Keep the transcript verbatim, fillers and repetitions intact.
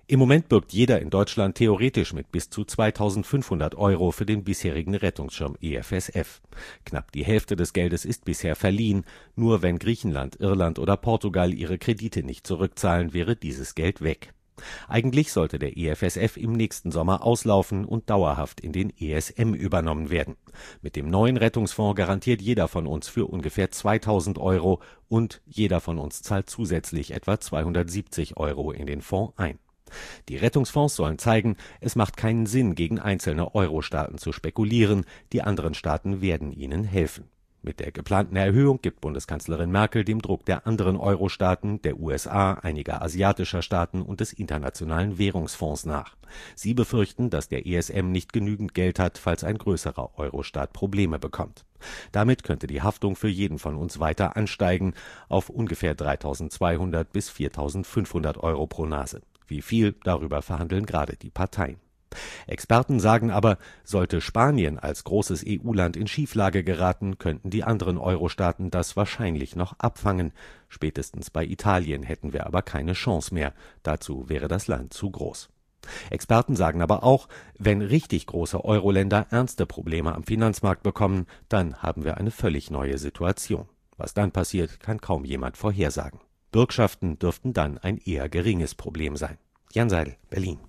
Im Moment bürgt jeder in Deutschland theoretisch mit bis zu zweitausendfünfhundert Euro für den bisherigen Rettungsschirm E F S F. Knapp die Hälfte des Geldes ist bisher verliehen. Nur wenn Griechenland, Irland oder Portugal ihre Kredite nicht zurückzahlen, wäre dieses Geld weg. Eigentlich sollte der E F S F im nächsten Sommer auslaufen und dauerhaft in den E S M übernommen werden. Mit dem neuen Rettungsfonds garantiert jeder von uns für ungefähr zweitausend Euro und jeder von uns zahlt zusätzlich etwa zweihundertsiebzig Euro in den Fonds ein. Die Rettungsfonds sollen zeigen, es macht keinen Sinn, gegen einzelne Euro-Staaten zu spekulieren, die anderen Staaten werden ihnen helfen. Mit der geplanten Erhöhung gibt Bundeskanzlerin Merkel dem Druck der anderen Euro-Staaten, der U S A, einiger asiatischer Staaten und des Internationalen Währungsfonds nach. Sie befürchten, dass der E S M nicht genügend Geld hat, falls ein größerer Euro-Staat Probleme bekommt. Damit könnte die Haftung für jeden von uns weiter ansteigen auf ungefähr dreitausendzweihundert bis viertausendfünfhundert Euro pro Nase. Wie viel, darüber verhandeln gerade die Parteien. Experten sagen aber, sollte Spanien als großes E U-Land in Schieflage geraten, könnten die anderen Euro-Staaten das wahrscheinlich noch abfangen. Spätestens bei Italien hätten wir aber keine Chance mehr. Dazu wäre das Land zu groß. Experten sagen aber auch, wenn richtig große Euro-Länder ernste Probleme am Finanzmarkt bekommen, dann haben wir eine völlig neue Situation. Was dann passiert, kann kaum jemand vorhersagen. Bürgschaften dürften dann ein eher geringes Problem sein. Jan Seidel, Berlin.